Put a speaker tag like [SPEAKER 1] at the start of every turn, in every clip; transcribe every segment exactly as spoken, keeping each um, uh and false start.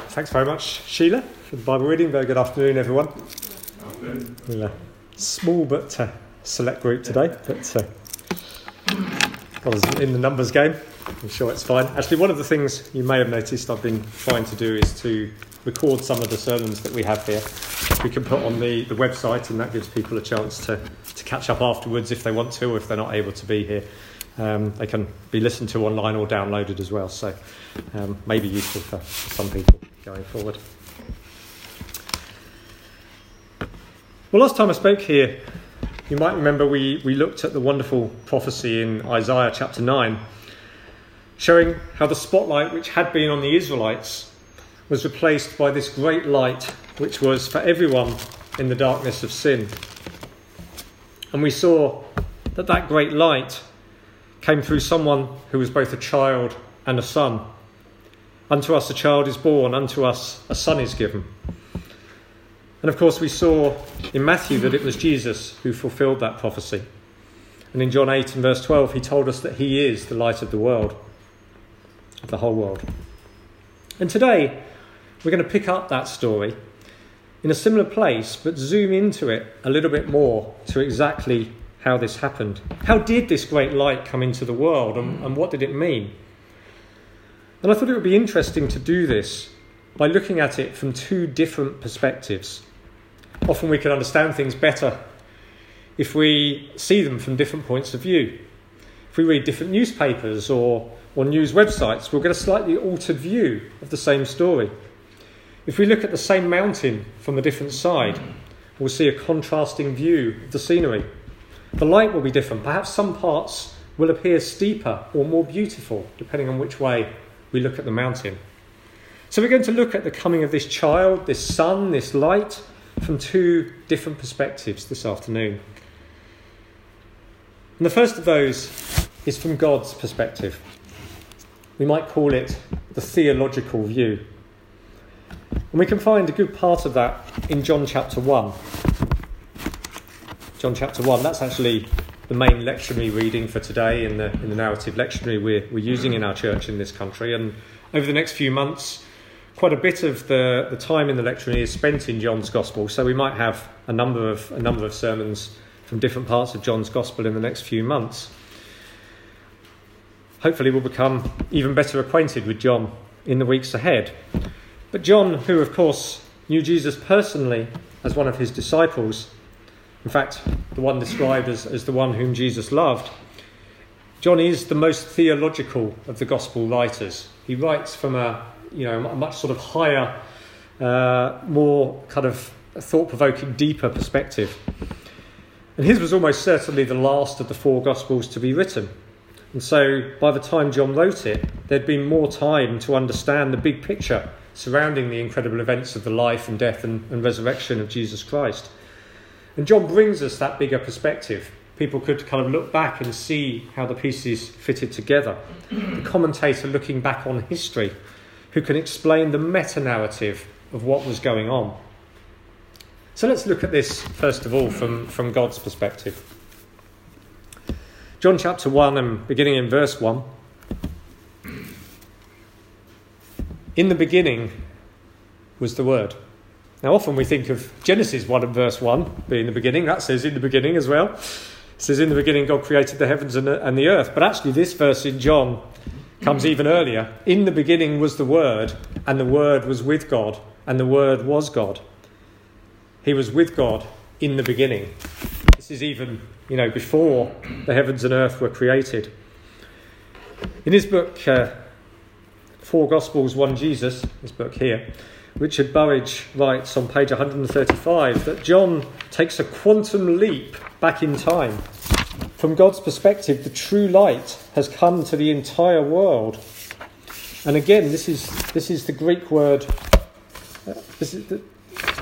[SPEAKER 1] Thanks very much, Sheila, for the Bible reading. Very good afternoon, everyone.
[SPEAKER 2] Afternoon.
[SPEAKER 1] We're a small but uh, select group today, but uh, got us in the numbers game. I'm sure it's fine. Actually, one of the things you may have noticed I've been trying to do is to record some of the sermons that we have here. We can put on the, the website, and that gives people a chance to, to catch up afterwards if they want to, or if they're not able to be here. Um, they can be listened to online or downloaded as well, so um, may be useful for, for some people going forward. Well, last time I spoke here, you might remember we, we looked at the wonderful prophecy in Isaiah chapter nine, showing how the spotlight which had been on the Israelites was replaced by this great light which was for everyone in the darkness of sin. And we saw that that great light came through someone who was both a child and a son. Unto us a child is born, unto us a son is given. And of course we saw in Matthew that it was Jesus who fulfilled that prophecy. And in John eight and verse twelve he told us that he is the light of the world, of the whole world. And today we're going to pick up that story in a similar place, but zoom into it a little bit more to exactly how this happened. How did this great light come into the world, and, and what did it mean? And I thought it would be interesting to do this by looking at it from two different perspectives. Often we can understand things better if we see them from different points of view. If we read different newspapers or, or news websites, we'll get a slightly altered view of the same story. If we look at the same mountain from a different side, we'll see a contrasting view of the scenery. The light will be different. Perhaps some parts will appear steeper or more beautiful, depending on which way we look at the mountain. So we're going to look at the coming of this child, this sun, this light, from two different perspectives this afternoon. And the first of those is from God's perspective. We might call it the theological view. And we can find a good part of that in John chapter one. John chapter one, that's actually the main lectionary reading for today in the in the narrative lectionary we're, we're using in our church in this country. And over the next few months, quite a bit of the, the time in the lectionary is spent in John's Gospel. So we might have a number of a number of sermons from different parts of John's Gospel in the next few months. Hopefully we'll become even better acquainted with John in the weeks ahead. But John, who of course knew Jesus personally as one of his disciples, in fact, the one described as, as the one whom Jesus loved, John is the most theological of the gospel writers. He writes from a, you know, a much sort of higher, uh, more kind of thought-provoking, deeper perspective. And his was almost certainly the last of the four gospels to be written. And so by the time John wrote it, there'd been more time to understand the big picture surrounding the incredible events of the life and death and, and resurrection of Jesus Christ. And John brings us that bigger perspective. People could kind of look back and see how the pieces fitted together. The commentator looking back on history, who can explain the meta-narrative of what was going on. So let's look at this, first of all, from, from God's perspective. John chapter one, and beginning in verse one. In the beginning was the Word. Now, often we think of Genesis one and verse one being the beginning. That says in the beginning as well. It says in the beginning God created the heavens and the, and the earth. But actually this verse in John comes even earlier. In the beginning was the Word, and the Word was with God, and the Word was God. He was with God in the beginning. This is even, you know, before the heavens and earth were created. In his book, uh, Four Gospels, One Jesus, this book here, Richard Burridge writes on page one hundred thirty-five that John takes a quantum leap back in time. From God's perspective, the true light has come to the entire world. And again, this is this is the Greek word. Uh, this is the,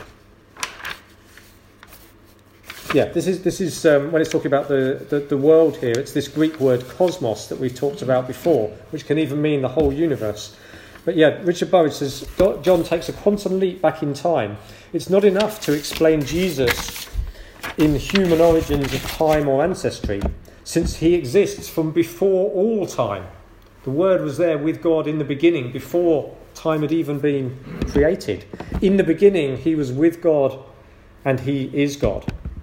[SPEAKER 1] yeah, this is this is um, when it's talking about the, the the world here. It's this Greek word cosmos that we've talked about before, which can even mean the whole universe. But yeah, Richard Burridge says John takes a quantum leap back in time. It's not enough to explain Jesus in human origins of time or ancestry, since he exists from before all time. The Word was there with God in the beginning, before time had even been created. In the beginning, he was with God, and he is God.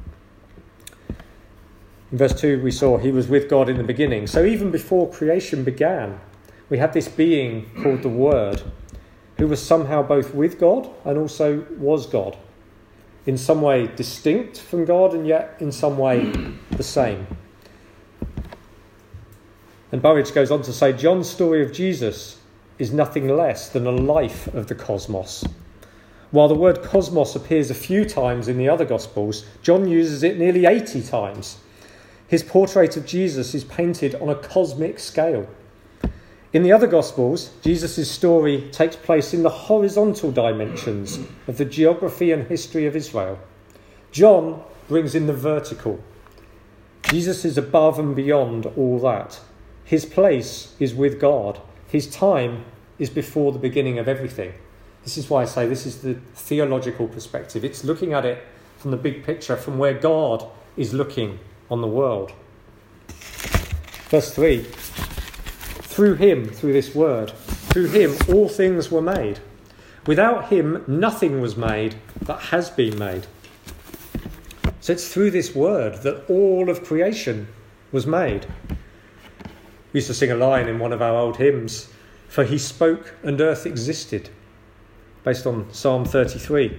[SPEAKER 1] In verse two, we saw he was with God in the beginning. So even before creation began, we had this being called the Word, who was somehow both with God and also was God. In some way distinct from God, and yet in some way the same. And Burridge goes on to say, John's story of Jesus is nothing less than a life of the cosmos. While the word cosmos appears a few times in the other Gospels, John uses it nearly eighty times. His portrait of Jesus is painted on a cosmic scale. In the other Gospels, Jesus' story takes place in the horizontal dimensions of the geography and history of Israel. John brings in the vertical. Jesus is above and beyond all that. His place is with God. His time is before the beginning of everything. This is why I say this is the theological perspective. It's looking at it from the big picture, from where God is looking on the world. Verse three. Through him, through this word, through him all things were made. Without him nothing was made that has been made. So it's through this word that all of creation was made. We used to sing a line in one of our old hymns, for he spoke and earth existed, based on Psalm thirty-three.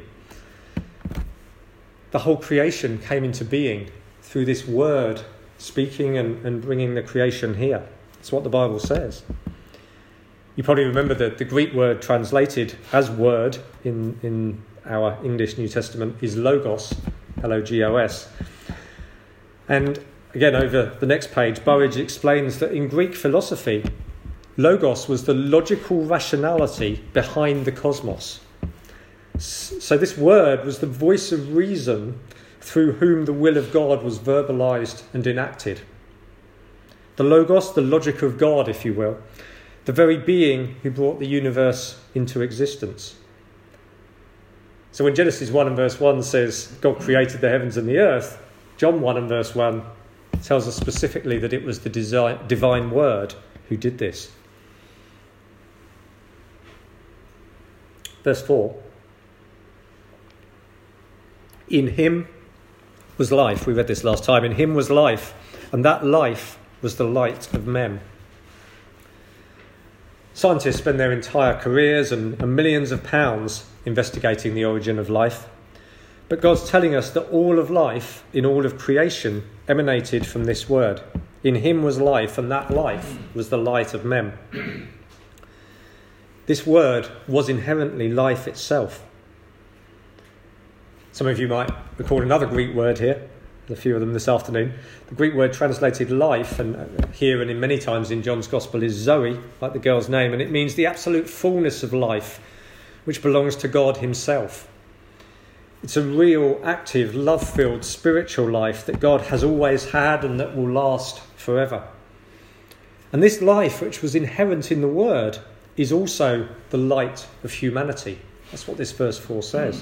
[SPEAKER 1] The whole creation came into being through this word speaking and, and bringing the creation here. That's what the Bible says. You probably remember that the Greek word translated as word in, in our English New Testament is logos, L O G O S. And again, over the next page, Burridge explains that in Greek philosophy, logos was the logical rationality behind the cosmos. So this word was the voice of reason through whom the will of God was verbalized and enacted. The logos, the logic of God, if you will, the very being who brought the universe into existence. So when Genesis one and verse one says God created the heavens and the earth, John one and verse one tells us specifically that it was the design, divine word who did this. Verse four. In him was life. We read this last time. In him was life, and that life was the light of men. Scientists spend their entire careers and, and millions of pounds investigating the origin of life. But God's telling us that all of life in all of creation emanated from this word. In him was life, and that life was the light of men. This word was inherently life itself. Some of you might recall another Greek word here. There's a few of them this afternoon. The Greek word translated life, and here and in many times in John's Gospel, is Zoe, like the girl's name, and it means the absolute fullness of life, which belongs to God himself. It's a real, active, love-filled, spiritual life that God has always had and that will last forever. And this life, which was inherent in the Word, is also the light of humanity. That's what this verse four says.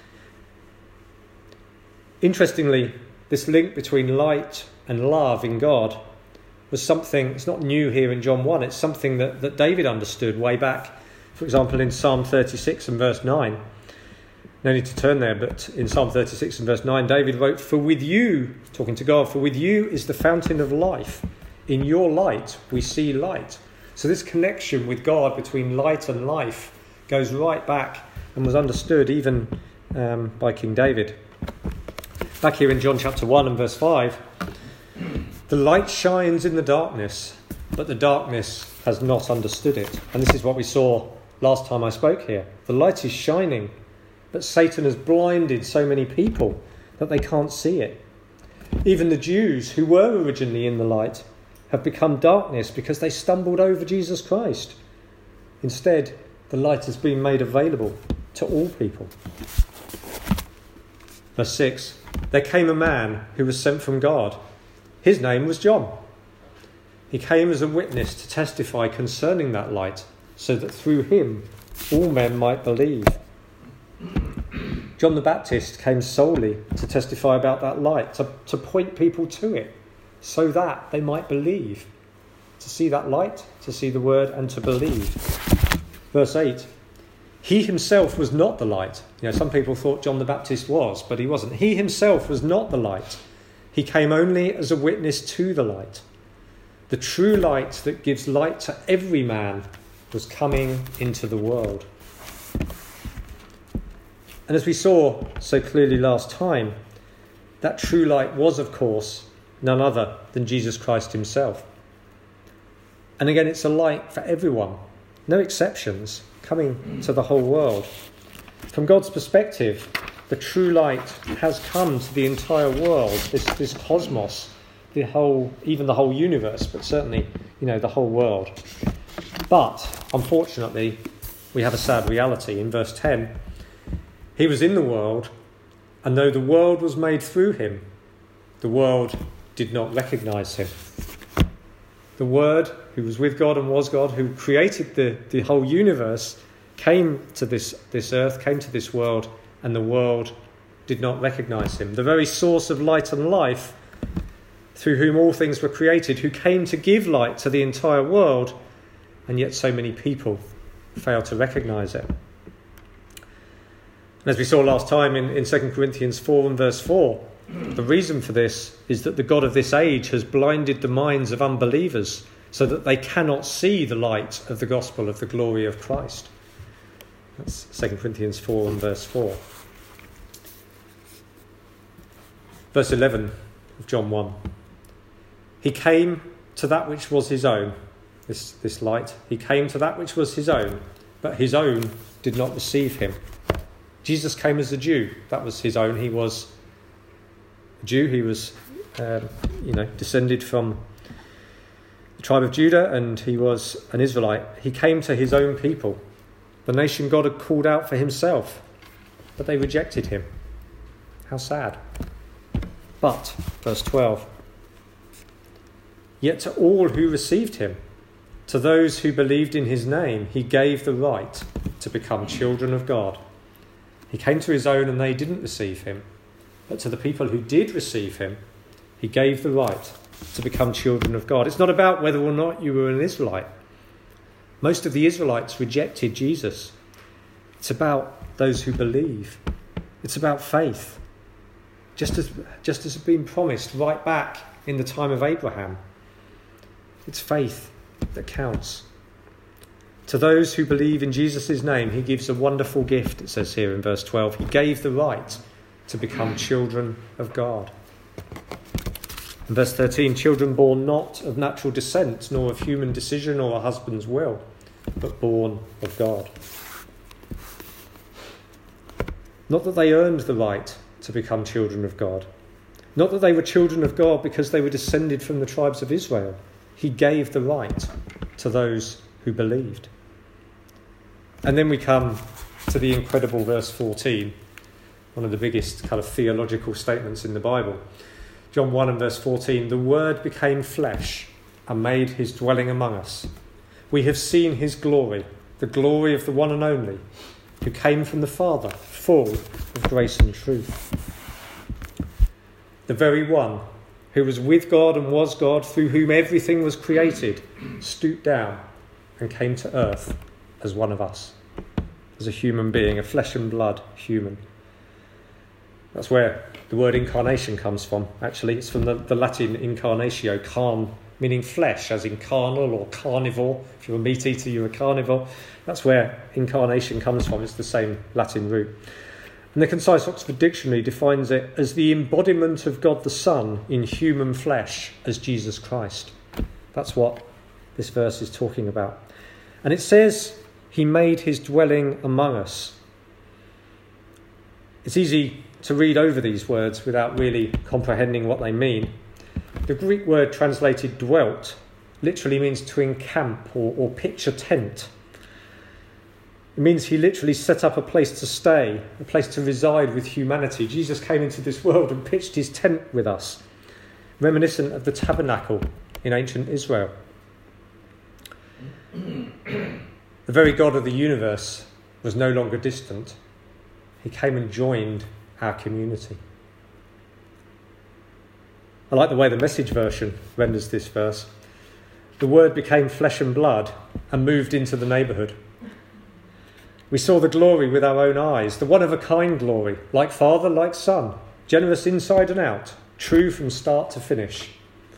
[SPEAKER 1] Interestingly, this link between light and love in God was something, it's not new here in John one, it's something that, that David understood way back, for example, in Psalm thirty-six and verse nine. No need to turn there, but in Psalm thirty-six and verse nine, David wrote, "For with you," talking to God, "for with you is the fountain of life. In your light we see light." So this connection with God between light and life goes right back and was understood even um, by King David. Back here in John chapter one and verse five, the light shines in the darkness, but the darkness has not understood it. And this is what we saw last time I spoke here. The light is shining, but Satan has blinded so many people that they can't see it. Even the Jews who were originally in the light have become darkness because they stumbled over Jesus Christ. Instead, the light has been made available to all people. Verse six, there came a man who was sent from God. His name was John. He came as a witness to testify concerning that light, so that through him all men might believe. John the Baptist came solely to testify about that light, to, to point people to it, so that they might believe. to see that light, to see the word, and to believe. Verse eight, he himself was not the light. You know, some people thought John the Baptist was, but he wasn't. He himself was not the light. He came only as a witness to the light. The true light that gives light to every man was coming into the world. And as we saw so clearly last time, that true light was, of course, none other than Jesus Christ himself. And again, it's a light for everyone, no exceptions, coming to the whole world. From God's perspective, the true light has come to the entire world, this, this cosmos, the whole, even the whole universe, but certainly, you know, the whole world. But, unfortunately, we have a sad reality. In verse ten, he was in the world, and though the world was made through him, the world did not recognize him. The Word, who was with God and was God, who created the, the whole universe, came to this, this earth, came to this world, and the world did not recognize him. The very source of light and life, through whom all things were created, who came to give light to the entire world, and yet so many people fail to recognize it. And as we saw last time in, in Second Corinthians four and verse four, the reason for this is that the God of this age has blinded the minds of unbelievers so that they cannot see the light of the gospel of the glory of Christ. That's Second Corinthians four and verse four. Verse eleven of John one. He came to that which was his own, this, this light. He came to that which was his own, but his own did not receive him. Jesus came as a Jew. That was his own. He was a Jew. He was, um, you know, descended from the tribe of Judah, and he was an Israelite. He came to his own people, the nation God had called out for himself, but they rejected him. How sad. But, verse twelve, yet to all who received him, to those who believed in his name, he gave the right to become children of God. He came to his own and they didn't receive him. But to the people who did receive him, he gave the right to become children of God. It's not about whether or not you were an Israelite. Most of the Israelites rejected Jesus. It's about those who believe. It's about faith. Just as, just as had been promised right back in the time of Abraham. It's faith that counts. To those who believe in Jesus' name, he gives a wonderful gift, it says here in verse twelve. He gave the right to become children of God. In verse thirteen, children born not of natural descent, nor of human decision or a husband's will, but born of God. Not that they earned the right to become children of God. Not that they were children of God because they were descended from the tribes of Israel. He gave the right to those who believed. And then we come to the incredible verse fourteen, one of the biggest kind of theological statements in the Bible. John one and verse fourteen, the Word became flesh and made his dwelling among us. We have seen his glory, the glory of the one and only, who came from the Father, full of grace and truth. The very one who was with God and was God, through whom everything was created, stooped down and came to earth as one of us, as a human being, a flesh and blood human. That's where the word incarnation comes from, actually. It's from the, the Latin incarnatio, carn, meaning flesh, as in carnal or carnivore. If you're a meat eater, you're a carnivore. That's where incarnation comes from. It's the same Latin root. And the Concise Oxford Dictionary defines it as the embodiment of God the Son in human flesh as Jesus Christ. That's what this verse is talking about. And it says he made his dwelling among us. It's easy to read over these words without really comprehending what they mean. The Greek word translated dwelt literally means to encamp or, or pitch a tent. It means he literally set up a place to stay, a place to reside with humanity. Jesus came into this world and pitched his tent with us, reminiscent of the tabernacle in ancient Israel. The very God of the universe was no longer distant. He came and joined our community. I like the way the Message version renders this verse. the Word became flesh and blood and moved into the neighbourhood. We saw the glory with our own eyes, the one-of-a-kind glory, like Father, like Son, generous inside and out, true from start to finish.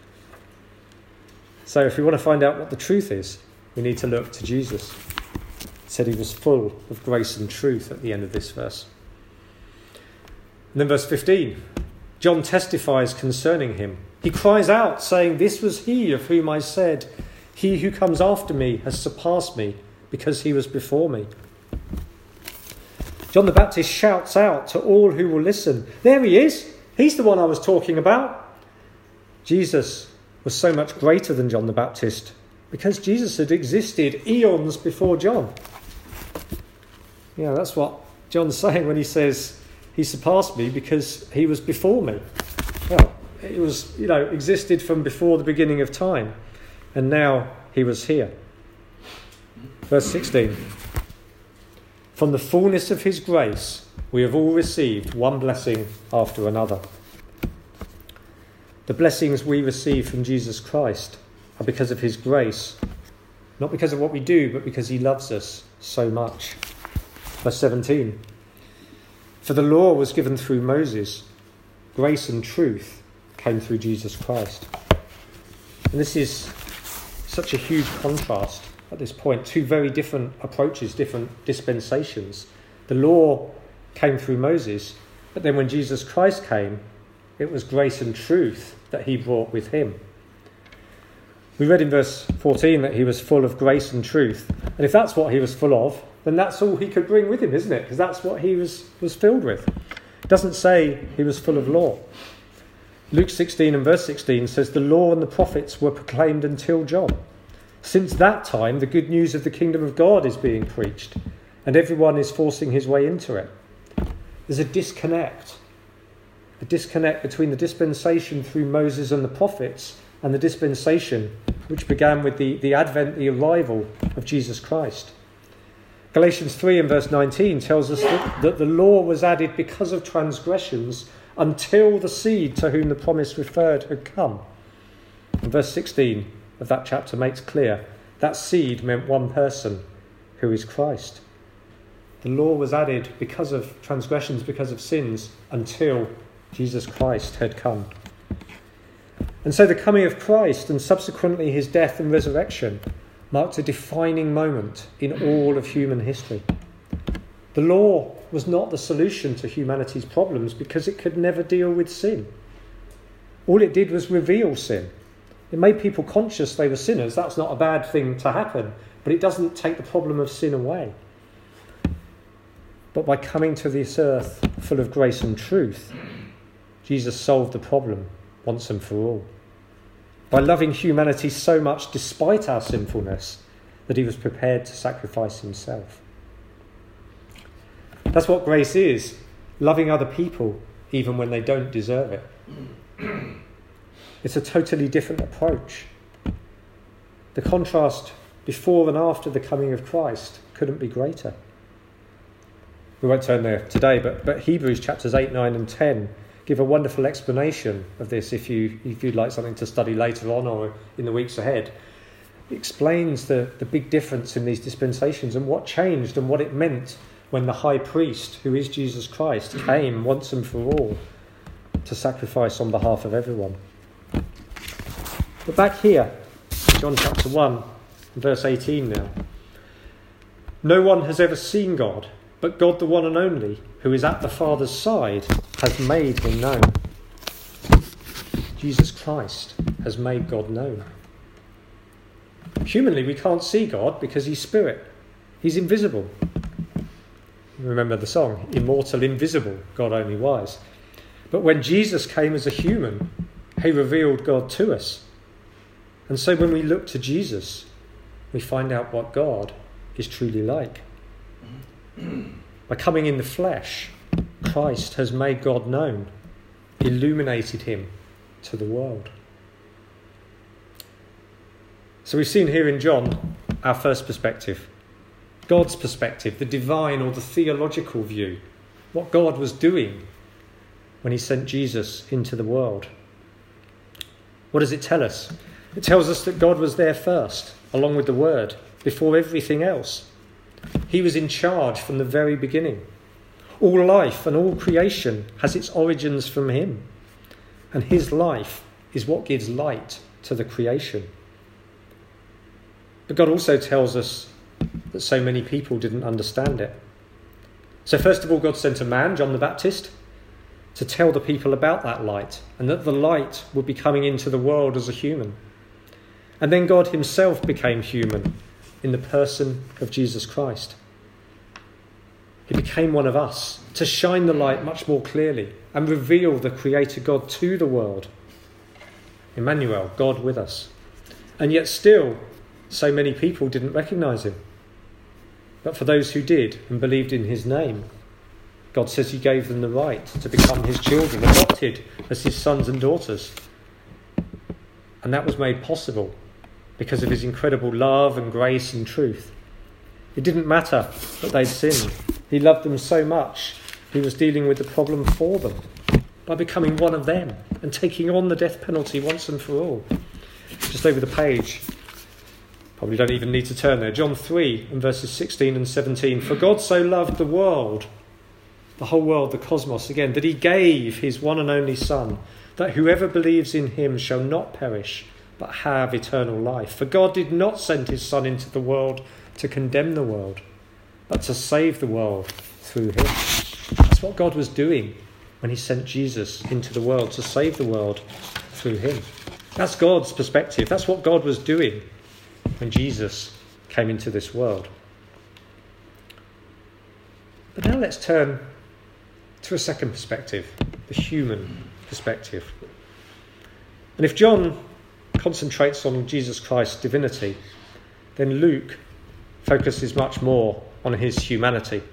[SPEAKER 1] So if we want to find out what the truth is, we need to look to Jesus. He said he was full of grace and truth at the end of this verse. And then verse fifteen, John testifies concerning him. He cries out, saying, "This was he of whom I said, he who comes after me has surpassed me, because he was before me." John the Baptist shouts out to all who will listen, "There he is! He's the one I was talking about." Jesus was so much greater than John the Baptist because Jesus had existed eons before John. Yeah, that's what John's saying when he says he surpassed me because he was before me. Well, it was, you know, existed from before the beginning of time, and now he was here. Verse sixteen. From the fullness of his grace, we have all received one blessing after another. The blessings we receive from Jesus Christ are because of his grace, not because of what we do, but because he loves us so much. Verse seventeen. For the law was given through Moses, grace and truth came through Jesus Christ. And this is such a huge contrast at this point. Two very different approaches, different dispensations. The law came through Moses, but then when Jesus Christ came, it was grace and truth that he brought with him. We read in verse fourteen that he was full of grace and truth. And if that's what he was full of, then that's all he could bring with him, isn't it? Because that's what he was, was filled with. It doesn't say he was full of law. Luke sixteen and verse sixteen says, "The law and the prophets were proclaimed until John. Since that time, the good news of the kingdom of God is being preached, and everyone is forcing his way into it." There's a disconnect. A disconnect between the dispensation through Moses and the prophets and the dispensation which began with the, the advent, the arrival of Jesus Christ. Galatians three and verse nineteen tells us that, that the law was added because of transgressions until the seed to whom the promise referred had come. And verse sixteen of that chapter makes clear that seed meant one person, who is Christ. The law was added because of transgressions, because of sins, until Jesus Christ had come. And so the coming of Christ and subsequently his death and resurrection marked a defining moment in all of human history. The law was not the solution to humanity's problems because it could never deal with sin. All it did was reveal sin. It made people conscious they were sinners. That's not a bad thing to happen, but it doesn't take the problem of sin away. But by coming to this earth full of grace and truth, Jesus solved the problem once and for all. By loving humanity so much despite our sinfulness that he was prepared to sacrifice himself. That's what grace is, loving other people even when they don't deserve it. It's a totally different approach. The contrast before and after the coming of Christ couldn't be greater. We won't turn there today, but, but Hebrews chapters eight, nine and ten give a wonderful explanation of this if, you, if you'd like something to study later on or in the weeks ahead. It explains the, the big difference in these dispensations and what changed and what it meant when the high priest, who is Jesus Christ, came once and for all to sacrifice on behalf of everyone. But back here, John chapter one, verse eighteen now. No one has ever seen God, but God the one and only, who is at the Father's side, has made him known. Jesus Christ has made God known. Humanly, we can't see God because he's spirit. He's invisible. Remember the song, immortal, invisible, God only wise. But when Jesus came as a human, he revealed God to us. And so when we look to Jesus, we find out what God is truly like. By coming in the flesh, Christ has made God known, illuminated him to the world. So we've seen here in John our first perspective, God's perspective, the divine or the theological view, what God was doing when he sent Jesus into the world. What does it tell us? It tells us that God was there first, along with the Word, before everything else. He was in charge from the very beginning. All life and all creation has its origins from him. And his life is what gives light to the creation. But God also tells us that so many people didn't understand it. So first of all, God sent a man, John the Baptist, to tell the people about that light and that the light would be coming into the world as a human. And then God himself became human in the person of Jesus Christ. He became one of us to shine the light much more clearly and reveal the Creator God to the world. Emmanuel, God with us. And yet still, so many people didn't recognise him. But for those who did and believed in his name, God says he gave them the right to become his children, adopted as his sons and daughters. And that was made possible because of his incredible love and grace and truth. It didn't matter that they'd sinned. He loved them so much, he was dealing with the problem for them by becoming one of them and taking on the death penalty once and for all. Just over the page, probably don't even need to turn there, John three and verses sixteen and seventeen. For God so loved the world, the whole world, the cosmos again, that he gave his one and only Son, that whoever believes in him shall not perish, but have eternal life. For God did not send his Son into the world to condemn the world, but to save the world through him. That's what God was doing when he sent Jesus into the world, to save the world through him. That's God's perspective. That's what God was doing when Jesus came into this world. But now let's turn to a second perspective, the human perspective. And if John concentrates on Jesus Christ's divinity, then Luke focuses much more on his humanity.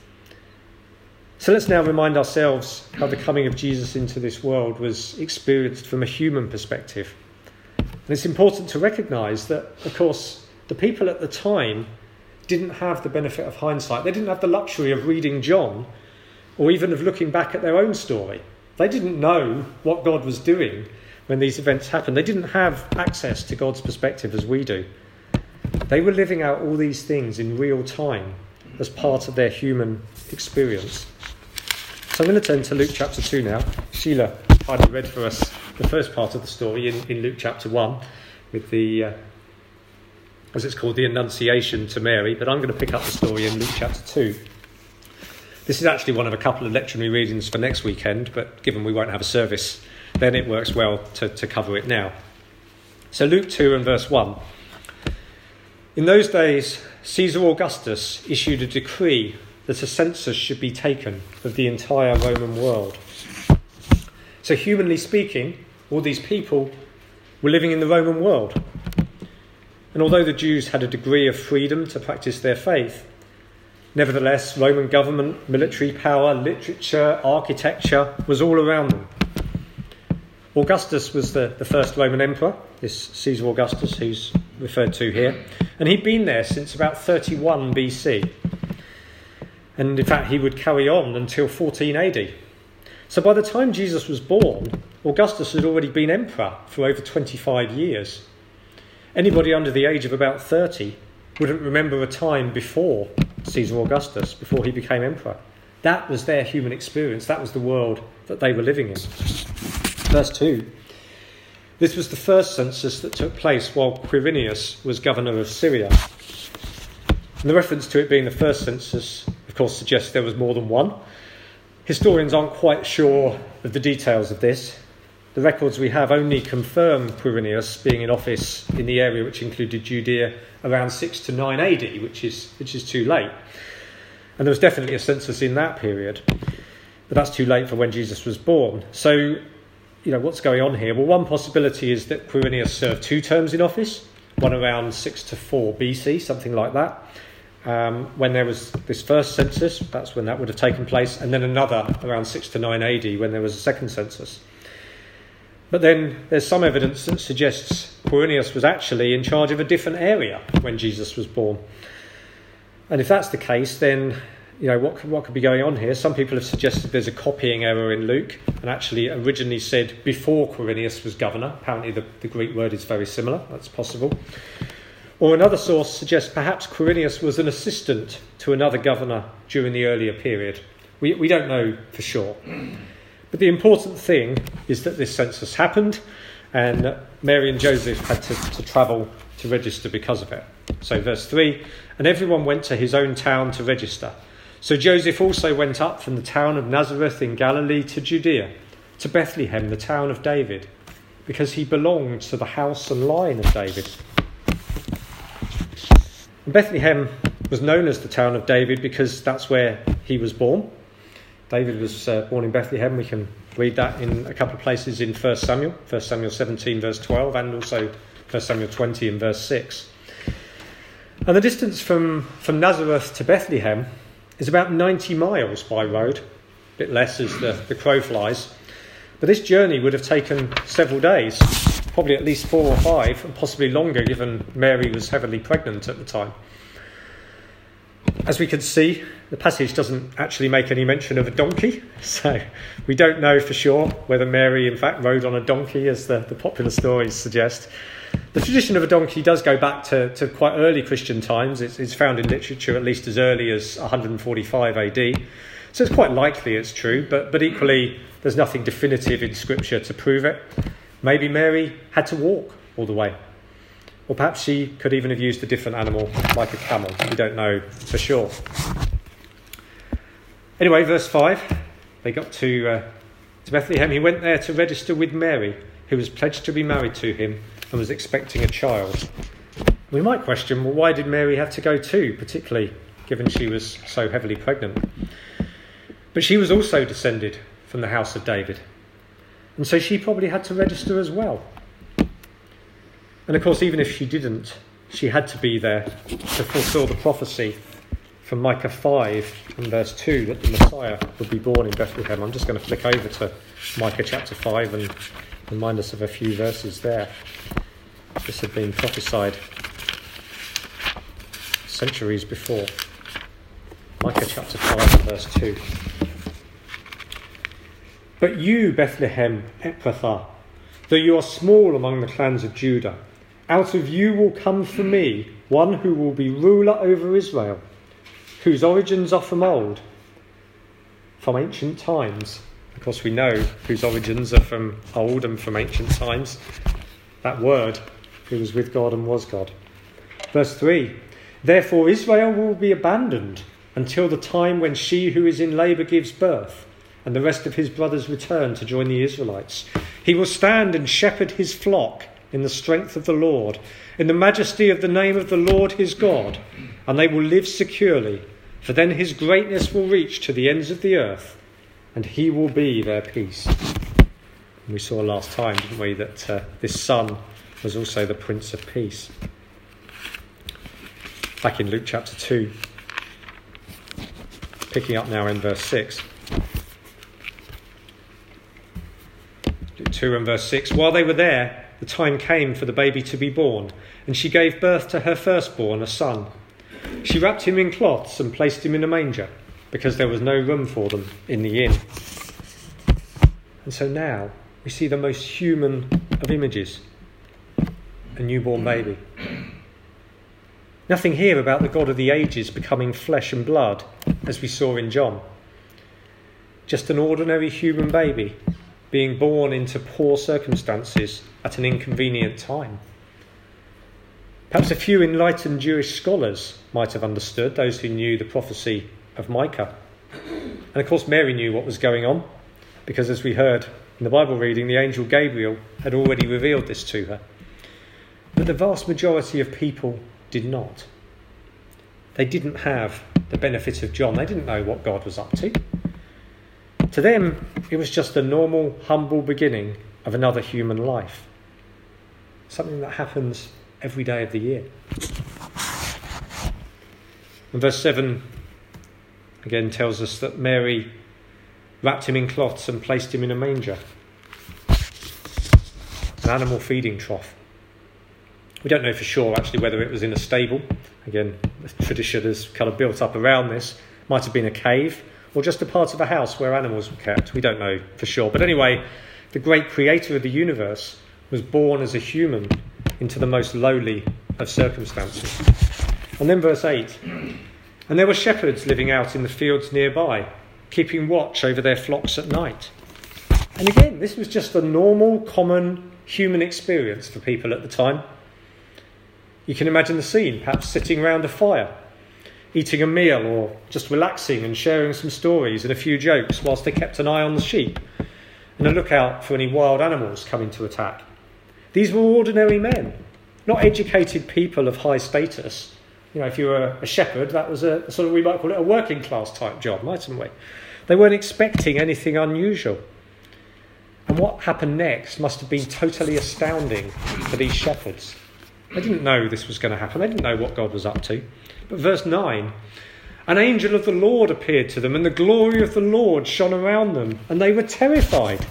[SPEAKER 1] So let's now remind ourselves how the coming of Jesus into this world was experienced from a human perspective. And it's important to recognise that, of course, the people at the time didn't have the benefit of hindsight. They didn't have the luxury of reading John or even of looking back at their own story. They didn't know what God was doing when these events happened. They didn't have access to God's perspective as we do. They were living out all these things in real time as part of their human experience. So I'm going to turn to Luke chapter two now. Sheila kindly read for us the first part of the story in, in Luke chapter one with the, uh, as it's called, the Annunciation to Mary. But I'm going to pick up the story in Luke chapter two. This is actually one of a couple of lectionary readings for next weekend, but given we won't have a service, then it works well to, to cover it now. So Luke two and verse one. In those days, Caesar Augustus issued a decree that a census should be taken of the entire Roman world. So humanly speaking, all these people were living in the Roman world. And although the Jews had a degree of freedom to practice their faith, nevertheless, Roman government, military power, literature, architecture was all around them. Augustus was the, the first Roman emperor, this Caesar Augustus who's referred to here, and he'd been there since about thirty-one B C. And in fact, he would carry on until fourteen A D. So by the time Jesus was born, Augustus had already been emperor for over twenty-five years. Anybody under the age of about thirty wouldn't remember a time before Caesar Augustus, before he became emperor. That was their human experience. That was the world that they were living in. Verse two. This was the first census that took place while Quirinius was governor of Syria. And the reference to it being the first census, of course, suggests there was more than one. Historians aren't quite sure of the details of this. The records we have only confirm Quirinius being in office in the area which included Judea around six to nine A D, which is which is too late. And there was definitely a census in that period, but that's too late for when Jesus was born. So, you know, what's going on here? Well, one possibility is that Quirinius served two terms in office, one around six to four B C, something like that. Um, when there was this first census, that's when that would have taken place, and then another around six to nine A D when there was a second census. But then there's some evidence that suggests Quirinius was actually in charge of a different area when Jesus was born. And if that's the case, then you know, what, what could be going on here? Some people have suggested there's a copying error in Luke, and actually originally said before Quirinius was governor. Apparently the, the Greek word is very similar. That's possible. Or another source suggests perhaps Quirinius was an assistant to another governor during the earlier period. We, we don't know for sure. But the important thing is that this census happened, and Mary and Joseph had to, to travel to register because of it. So verse three, and everyone went to his own town to register. So Joseph also went up from the town of Nazareth in Galilee to Judea, to Bethlehem, the town of David, because he belonged to the house and line of David. And Bethlehem was known as the town of David because that's where he was born. David was uh, born in Bethlehem. We can read that in a couple of places in First Samuel, First Samuel seventeen verse twelve, and also First Samuel twenty and verse six. And the distance from, from Nazareth to Bethlehem is about ninety miles by road, a bit less as the, the crow flies. But this journey would have taken several days, probably at least four or five, and possibly longer given Mary was heavily pregnant at the time. As we can see, the passage doesn't actually make any mention of a donkey, so we don't know for sure whether Mary in fact rode on a donkey, as the, the popular stories suggest. The tradition of a donkey does go back to, to quite early Christian times. It's, it's found in literature at least as early as one forty-five A D, so it's quite likely it's true, but, but equally there's nothing definitive in Scripture to prove it. Maybe Mary had to walk all the way. Or perhaps she could even have used a different animal, like a camel. We don't know for sure. Anyway, verse five. They got to, uh, to Bethlehem. He went there to register with Mary, who was pledged to be married to him and was expecting a child. We might question, well, why did Mary have to go too, particularly given she was so heavily pregnant? But she was also descended from the house of David, and so she probably had to register as well. And of course, even if she didn't, she had to be there to fulfill the prophecy from Micah five and verse two that the Messiah would be born in Bethlehem. I'm just going to flick over to Micah chapter five and remind us of a few verses there. This had been prophesied centuries before. Micah chapter five and verse two. But you, Bethlehem Ephrathah, though you are small among the clans of Judah, out of you will come for me one who will be ruler over Israel, whose origins are from old, from ancient times. Of course, we know whose origins are from old and from ancient times. That word, who was with God and was God. Verse three, therefore Israel will be abandoned until the time when she who is in labour gives birth, and the rest of his brothers return to join the Israelites. He will stand and shepherd his flock in the strength of the Lord, in the majesty of the name of the Lord his God, and they will live securely, for then his greatness will reach to the ends of the earth, and he will be their peace. And we saw last time, didn't we, that uh, this son was also the Prince of Peace. Back in Luke chapter two, picking up now in verse six. two and verse six, while they were there, the time came for the baby to be born, and she gave birth to her firstborn, a son. She wrapped him in cloths and placed him in a manger, because there was no room for them in the inn. And so now we see the most human of images, a newborn baby. Nothing here about the God of the ages becoming flesh and blood, as we saw in John. Just an ordinary human baby being born into poor circumstances at an inconvenient time. Perhaps a few enlightened Jewish scholars might have understood, those who knew the prophecy of Micah. And of course Mary knew what was going on, because as we heard in the Bible reading, the angel Gabriel had already revealed this to her. But the vast majority of people did not. They didn't have the benefit of John. They didn't know what God was up to. To them, it was just a normal, humble beginning of another human life. Something that happens every day of the year. And verse seven again tells us that Mary wrapped him in cloths and placed him in a manger, an animal feeding trough. We don't know for sure actually whether it was in a stable. Again, the tradition is kind of built up around this. Might have been a cave or just a part of a house where animals were kept. We don't know for sure. But anyway, the great creator of the universe was born as a human into the most lowly of circumstances. And then verse eight. And there were shepherds living out in the fields nearby, keeping watch over their flocks at night. And again, this was just a normal, common human experience for people at the time. You can imagine the scene, perhaps sitting around a fire, eating a meal or just relaxing and sharing some stories and a few jokes whilst they kept an eye on the sheep and a lookout for any wild animals coming to attack. These were ordinary men, not educated people of high status. You know, if you were a shepherd, that was a sort of, we might call it a working class type job, mightn't we? They weren't expecting anything unusual. And what happened next must have been totally astounding for these shepherds. They didn't know this was going to happen. They didn't know what God was up to. But verse nine, an angel of the Lord appeared to them, and the glory of the Lord shone around them, and they were terrified.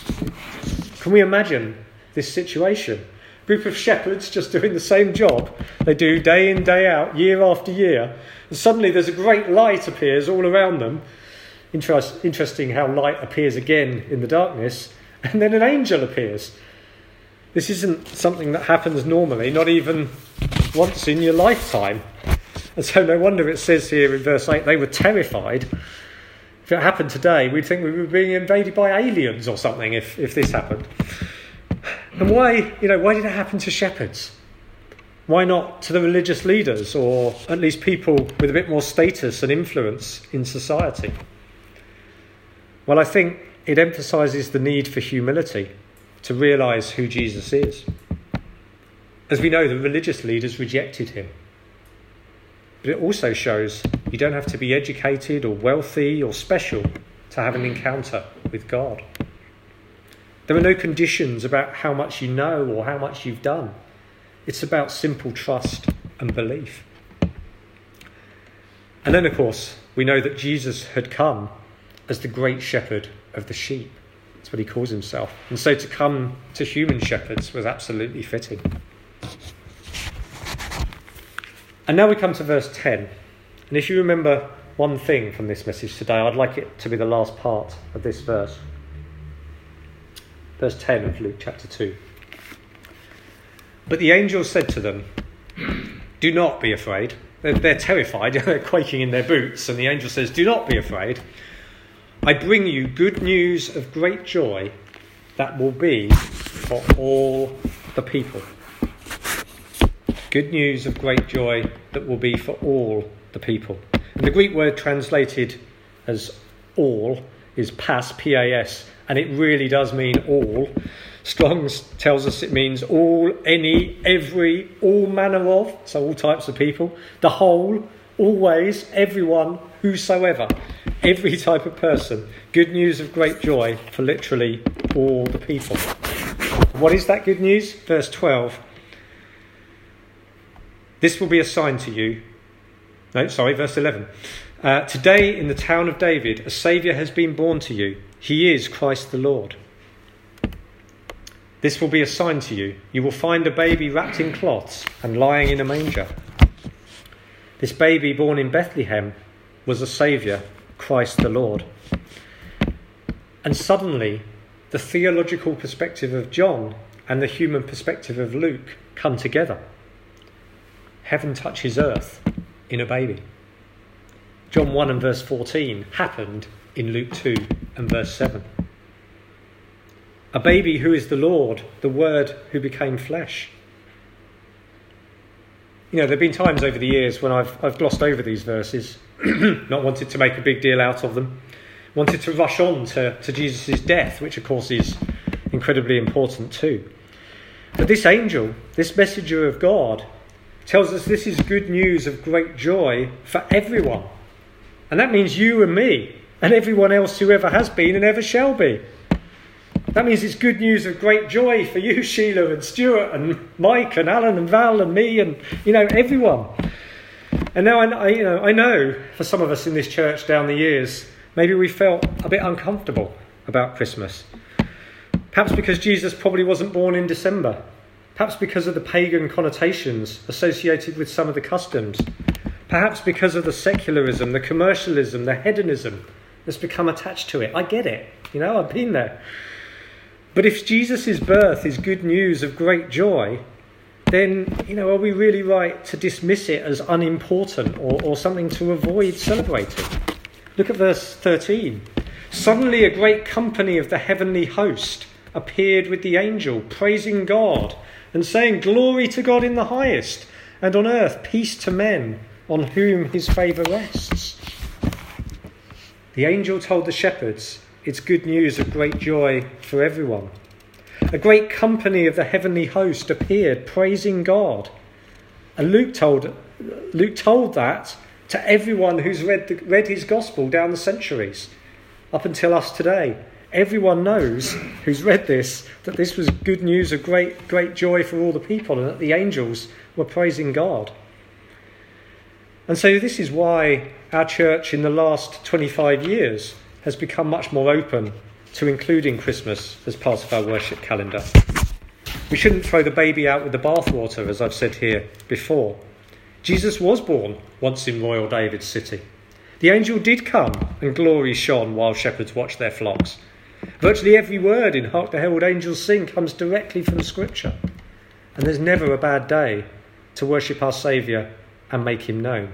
[SPEAKER 1] Can we imagine this situation? A group of shepherds just doing the same job they do day in, day out, year after year, and suddenly there's a great light appears all around them. Interest, interesting how light appears again in the darkness, and then an angel appears. This isn't something that happens normally, not even once in your lifetime. And so no wonder it says here in verse eight, they were terrified. If it happened today, we'd think we were being invaded by aliens or something if, if this happened. And why, you know, why did it happen to shepherds? Why not to the religious leaders or at least people with a bit more status and influence in society? Well, I think it emphasises the need for humility to realise who Jesus is. As we know, the religious leaders rejected him. But it also shows you don't have to be educated or wealthy or special to have an encounter with God. There are no conditions about how much you know or how much you've done. It's about simple trust and belief. And then, of course, we know that Jesus had come as the great shepherd of the sheep. That's what he calls himself. And so to come to human shepherds was absolutely fitting. And now we come to verse ten. And if you remember one thing from this message today, I'd like it to be the last part of this verse. Verse ten of Luke chapter two. But the angel said to them, do not be afraid. They're, they're terrified, they're quaking in their boots. And the angel says, do not be afraid. I bring you good news of great joy that will be for all the people. Good news of great joy that will be for all the people. And the Greek word translated as all is pas, P A S, and it really does mean all. Strong's tells us it means all, any, every, all manner of, so all types of people, the whole, always, everyone, whosoever, every type of person. Good news of great joy for literally all the people. What is that good news? Verse twelve. This will be a sign to you. No, sorry, verse eleven. Uh, Today in the town of David, a Saviour has been born to you. He is Christ the Lord. This will be a sign to you. You will find a baby wrapped in cloths and lying in a manger. This baby born in Bethlehem was a Saviour, Christ the Lord. And suddenly, the theological perspective of John and the human perspective of Luke come together. Heaven touches earth in a baby. John one and verse fourteen happened in Luke two and verse seven. A baby who is the Lord, the Word who became flesh. You know, there have been times over the years when I've I've glossed over these verses, not wanted to make a big deal out of them, wanted to rush on to, to Jesus' death, which of course is incredibly important too. But this angel, this messenger of God, tells us this is good news of great joy for everyone. And that means you and me and everyone else who ever has been and ever shall be. That means it's good news of great joy for you, Sheila and Stuart and Mike and Alan and Val and me and, you know, everyone. And now I, I, you know, I know for some of us in this church down the years, maybe we felt a bit uncomfortable about Christmas. Perhaps because Jesus probably wasn't born in December. Perhaps because of the pagan connotations associated with some of the customs. Perhaps because of the secularism, the commercialism, the hedonism that's become attached to it. I get it. You know, I've been there. But if Jesus' birth is good news of great joy, then, you know, are we really right to dismiss it as unimportant or, or something to avoid celebrating? Look at verse thirteen. Suddenly a great company of the heavenly host appeared with the angel, praising God and saying, "Glory to God in the highest, and on earth peace to men on whom his favour rests." The angel told the shepherds it's good news of great joy for everyone. A great company of the heavenly host appeared, praising God. And Luke told, Luke told that to everyone who's read, the, read his gospel down the centuries, up until us today. Everyone knows who's read this that this was good news of great, great joy for all the people, and that the angels were praising God. And so this is why our church in the last twenty-five years has become much more open to including Christmas as part of our worship calendar. We shouldn't throw the baby out with the bathwater, as I've said here before. Jesus was born once in royal David's city. The angel did come and glory shone while shepherds watched their flocks. Virtually every word in Hark the Herald Angels Sing comes directly from Scripture. And there's never a bad day to worship our Saviour and make him known.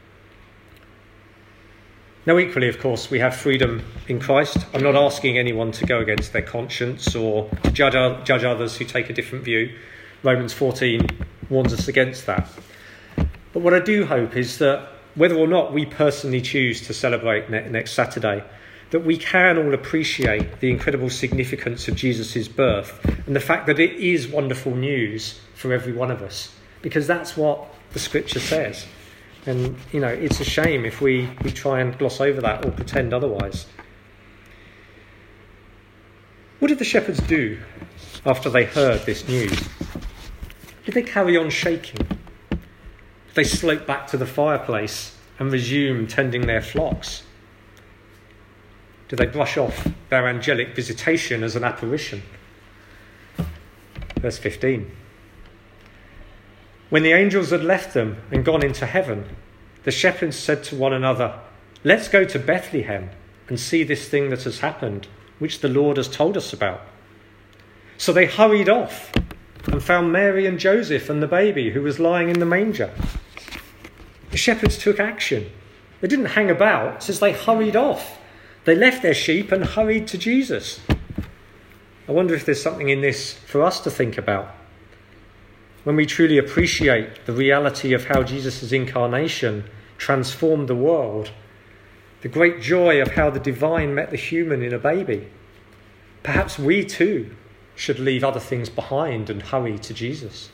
[SPEAKER 1] Now, equally, of course, we have freedom in Christ. I'm not asking anyone to go against their conscience or to judge, judge others who take a different view. Romans fourteen warns us against that. But what I do hope is that whether or not we personally choose to celebrate ne- next Saturday, that we can all appreciate the incredible significance of Jesus' birth and the fact that it is wonderful news for every one of us, because that's what the Scripture says. And, you know, it's a shame if we, we try and gloss over that or pretend otherwise. What did the shepherds do after they heard this news? Did they carry on shaking? Did they slope back to the fireplace and resume tending their flocks? Did they brush off their angelic visitation as an apparition? Verse fifteen. When the angels had left them and gone into heaven, the shepherds said to one another, "Let's go to Bethlehem and see this thing that has happened, which the Lord has told us about." So they hurried off and found Mary and Joseph and the baby who was lying in the manger. The shepherds took action. They didn't hang about, it says they hurried off. They left their sheep and hurried to Jesus. I wonder if there's something in this for us to think about. When we truly appreciate the reality of how Jesus' incarnation transformed the world, the great joy of how the divine met the human in a baby, perhaps we too should leave other things behind and hurry to Jesus.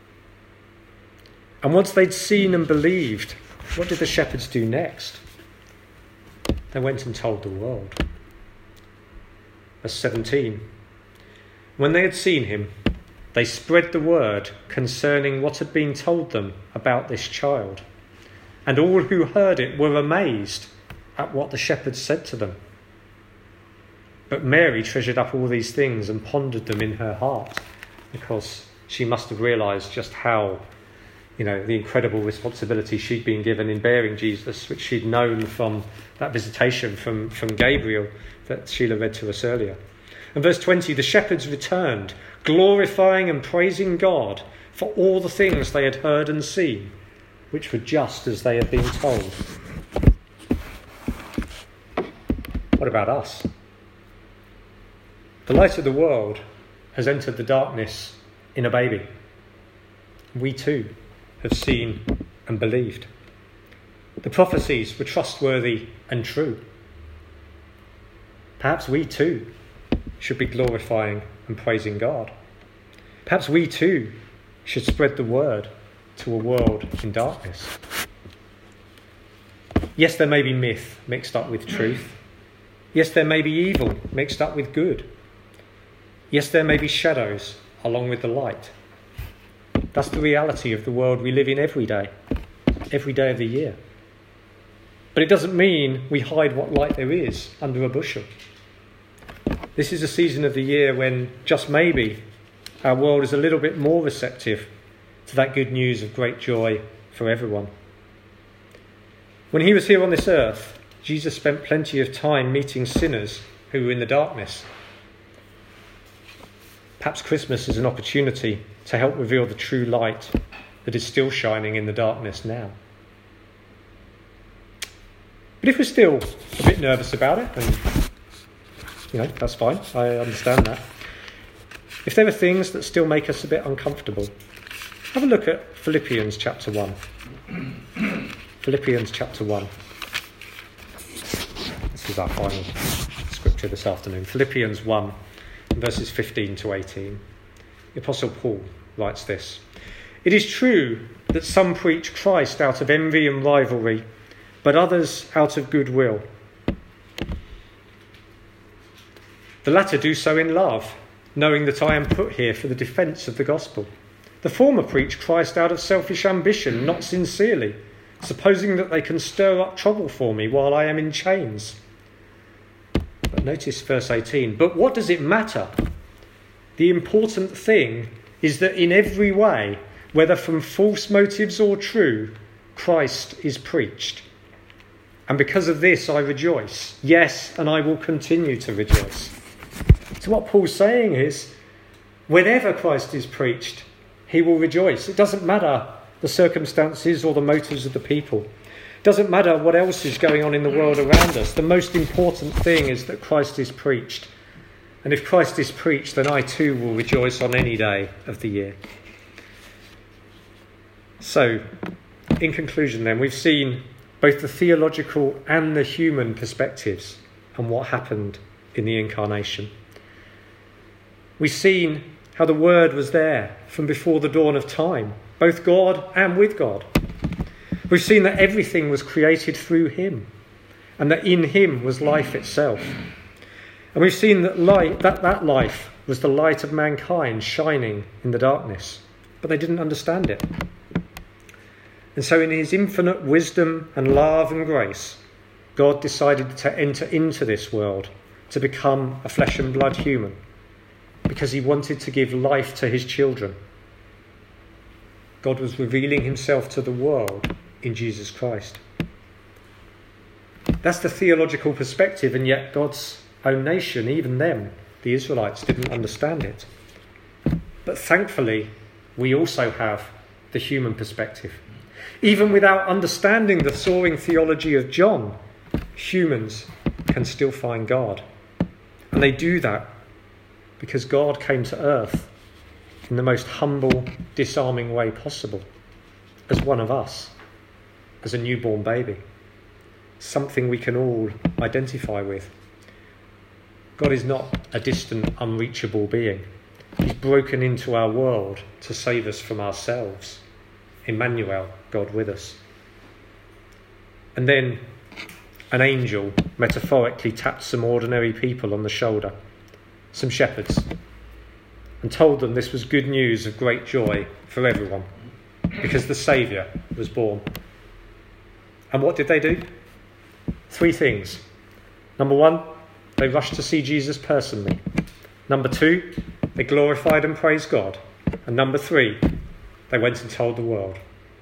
[SPEAKER 1] And once they'd seen and believed, what did the shepherds do next? They went and told the world. Verse seventeen. When they had seen him, they spread the word concerning what had been told them about this child. And all who heard it were amazed at what the shepherds said to them. But Mary treasured up all these things and pondered them in her heart, because she must have realised just how, you know, the incredible responsibility she'd been given in bearing Jesus, which she'd known from that visitation from, from Gabriel that Sheila read to us earlier. And verse twenty, the shepherds returned, glorifying and praising God for all the things they had heard and seen, which were just as they had been told. What about us? The light of the world has entered the darkness in a baby. We too have seen and believed. The prophecies were trustworthy and true. Perhaps we too should be glorifying and praising God. Perhaps we too should spread the word to a world in darkness. Yes, there may be myth mixed up with truth. Yes, there may be evil mixed up with good. Yes, there may be shadows along with the light. That's the reality of the world we live in every day, every day of the year. But it doesn't mean we hide what light there is under a bushel. This is a season of the year when, just maybe, our world is a little bit more receptive to that good news of great joy for everyone. When he was here on this earth, Jesus spent plenty of time meeting sinners who were in the darkness. Perhaps Christmas is an opportunity to help reveal the true light that is still shining in the darkness now. But if we're still a bit nervous about it, and you know, that's fine, I understand that. If there are things that still make us a bit uncomfortable, have a look at Philippians chapter one. Philippians chapter one. This is our final scripture this afternoon. Philippians one, verses fifteen to eighteen. The Apostle Paul writes this: "It is true that some preach Christ out of envy and rivalry, but others out of goodwill. The latter do so in love, knowing that I am put here for the defence of the gospel. The former preach Christ out of selfish ambition, not sincerely, supposing that they can stir up trouble for me while I am in chains." But notice verse eighteen. "But what does it matter? The important thing is that in every way, whether from false motives or true, Christ is preached. And because of this I rejoice. Yes, and I will continue to rejoice." So what Paul's saying is, whenever Christ is preached, he will rejoice. It doesn't matter the circumstances or the motives of the people. It doesn't matter what else is going on in the world around us. The most important thing is that Christ is preached. And if Christ is preached, then I too will rejoice on any day of the year. So, in conclusion then, we've seen both the theological and the human perspectives on what happened in the incarnation. We've seen how the Word was there from before the dawn of time, both God and with God. We've seen that everything was created through him, and that in him was life itself. And we've seen that light, that, that life was the light of mankind shining in the darkness, but they didn't understand it. And so in his infinite wisdom and love and grace, God decided to enter into this world, to become a flesh and blood human, because he wanted to give life to his children. God was revealing himself to the world in Jesus Christ. That's the theological perspective, and yet God's own nation, even them, the Israelites, didn't understand it. But thankfully, we also have the human perspective. Even without understanding the soaring theology of John, humans can still find God. And they do that because God came to earth in the most humble, disarming way possible, as one of us, as a newborn baby, something we can all identify with. God is not a distant, unreachable being. He's broken into our world to save us from ourselves. Emmanuel, God with us. And then an angel metaphorically tapped some ordinary people on the shoulder, some shepherds, and told them this was good news of great joy for everyone, because the Saviour was born. And what did they do? Three things. Number one, they rushed to see Jesus personally. Number two, they glorified and praised God. And number three, they went and told the world.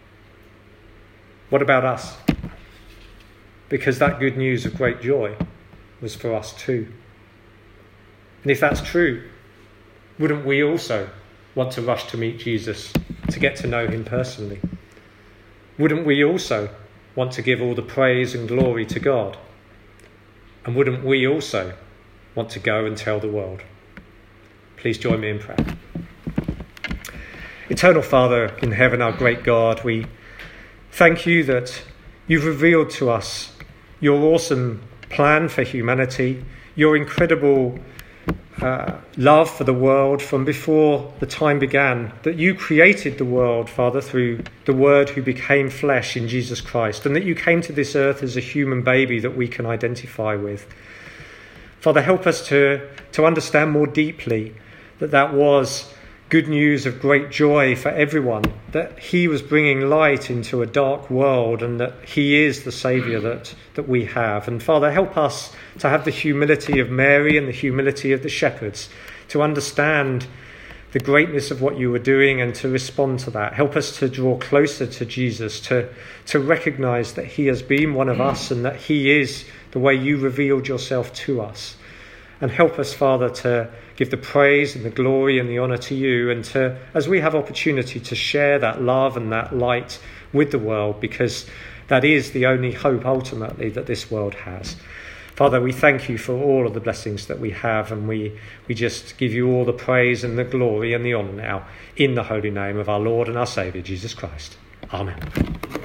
[SPEAKER 1] What about us? Because that good news of great joy was for us too. And if that's true, wouldn't we also want to rush to meet Jesus, to get to know him personally? Wouldn't we also want to give all the praise and glory to God? And wouldn't we also want to go and tell the world? Please join me in prayer. Eternal Father in heaven, our great God, we thank you that you've revealed to us your awesome plan for humanity, your incredible uh, love for the world from before the time began, that you created the world, Father, through the Word who became flesh in Jesus Christ, and that you came to this earth as a human baby that we can identify with. Father, help us to, to understand more deeply that that was good news of great joy for everyone, that he was bringing light into a dark world, and that he is the Saviour that, that we have. And Father, help us to have the humility of Mary and the humility of the shepherds, to understand the greatness of what you were doing and to respond to that. Help us to draw closer to Jesus, to, to recognise that he has been one of us and that he is the way you revealed yourself to us. And help us, Father, to give the praise and the glory and the honour to you, and to, as we have opportunity, to share that love and that light with the world, because that is the only hope ultimately that this world has. Father, we thank you for all of the blessings that we have, and we, we just give you all the praise and the glory and the honour now, in the holy name of our Lord and our Saviour, Jesus Christ. Amen.